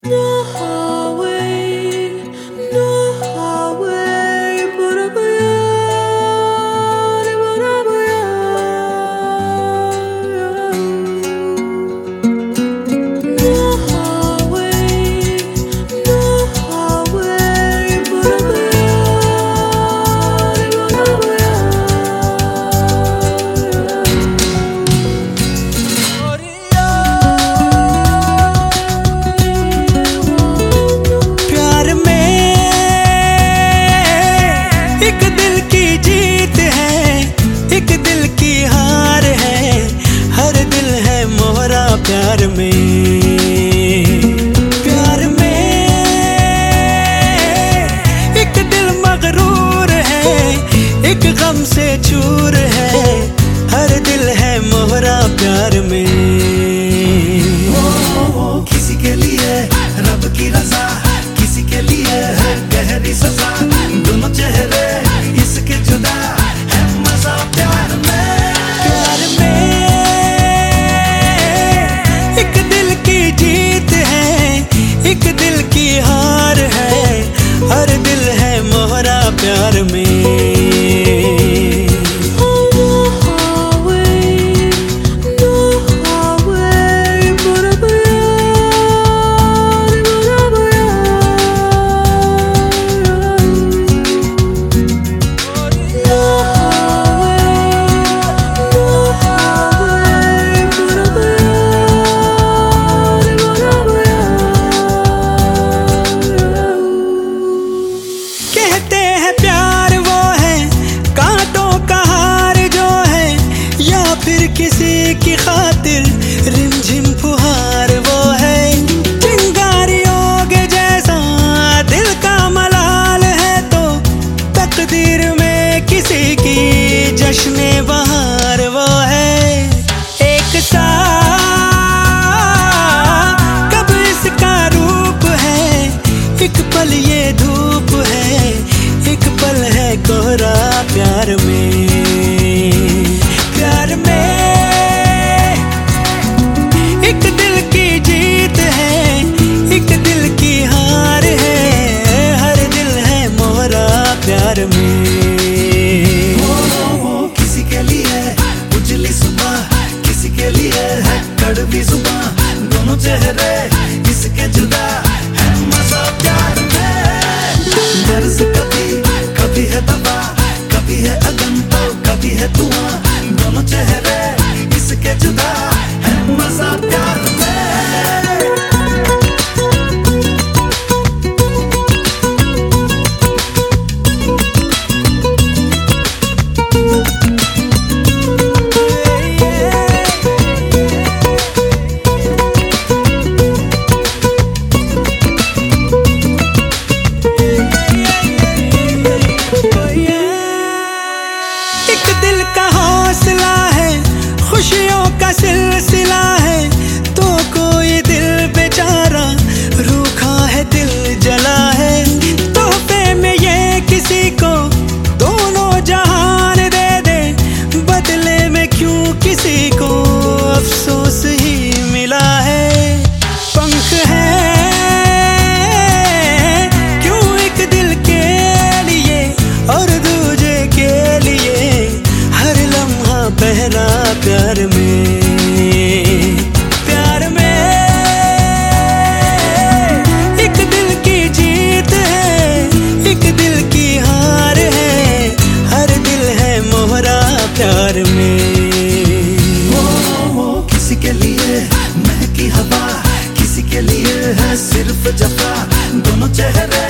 No highway, no highway, no highway, no highway, प्यार में एक दिल की जीत है, एक दिल की हार है, हर दिल है मोहरा प्यार में। प्यार में एक दिल मगरूर है, एक गम से चूर है, हर दिल है मोहरा प्यार में। किसी के लिए रब की रजा, किसी के लिए है गहरी सजा, दोनों चेहरे इसके जुदा है मजा प्यार में। प्यार में एक दिल की जीत है, एक दिल की हार है, हर दिल है मोहरा प्यार में। कहते हैं प्यार वो है कांटों का हार जो है, या फिर किसी की खातिर रिमझिम फुहार वो है। चिंगारियों के जैसा दिल का मलाल है, तो तकदीर में किसी की जश्न बहार वो है। एक सा कब इसका रूप है, एक पल ये धूप है, एक पल है कोहरा प्यार में। प्यार में एक दिल की जीत है, एक दिल की हार है, हर दिल है मोहरा प्यार में। किसी के लिए उजली सुबह, किसी के लिए है कड़वी जुबान, दोनों चेहरे इसके जुदा है मजा प्यार में। दर्द कभी है दवा, कभी है अगम तो कभी है धुआं, दोनों चेहरे इसके जुदा है मजा प्यार में। एक दिल का हौसला है, खुशियों का सिलसिला है, तो कोई दिल बेचारा रूखा है, दिल जला है। तोहफे में ये किसी को दोनों जहान दे दे, बदले में क्यों किसी को अफसोस ही मिला है। पंख है क्यों एक दिल के लिए और दूजे के लिए, हर लम्हा पहला प्यार में। प्यार में एक दिल की जीत है, एक दिल की हार है, हर दिल है मोहरा प्यार में। किसी के लिए महकी हवा, किसी के लिए है सिर्फ जफा, दोनों चेहरे